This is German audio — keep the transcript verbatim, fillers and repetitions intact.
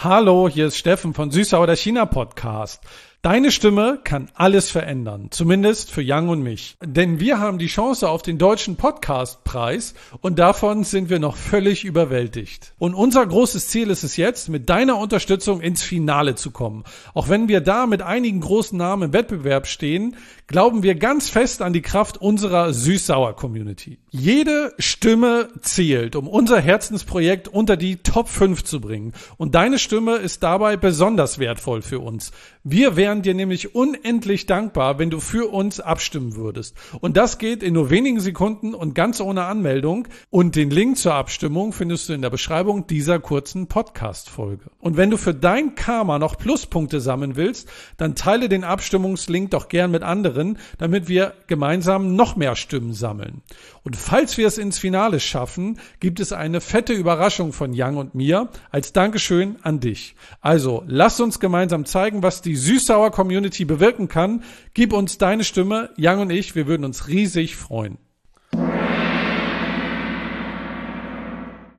Hallo, hier ist Steffen von Süßsauer der China Podcast. Deine Stimme kann alles verändern, zumindest für Yang und mich. Denn wir haben die Chance auf den Deutschen Podcastpreis und davon sind wir noch völlig überwältigt. Und unser großes Ziel ist es jetzt, mit deiner Unterstützung ins Finale zu kommen. Auch wenn wir da mit einigen großen Namen im Wettbewerb stehen, glauben wir ganz fest an die Kraft unserer Süß-Sauer-Community. Jede Stimme zählt, um unser Herzensprojekt unter die Top fünf zu bringen. Und deine Stimme ist dabei besonders wertvoll für uns. Wir wären dir nämlich unendlich dankbar, wenn du für uns abstimmen würdest. Und das geht in nur wenigen Sekunden und ganz ohne Anmeldung. Und den Link zur Abstimmung findest du in der Beschreibung dieser kurzen Podcast-Folge. Und wenn du für dein Karma noch Pluspunkte sammeln willst, dann teile den Abstimmungslink doch gern mit anderen, damit wir gemeinsam noch mehr Stimmen sammeln. Und falls wir es ins Finale schaffen, gibt es eine fette Überraschung von Yang und mir als Dankeschön an dich. Also, lass uns gemeinsam zeigen, was die Süß-Sauer-Community bewirken kann. Gib uns deine Stimme, Yang und ich, wir würden uns riesig freuen.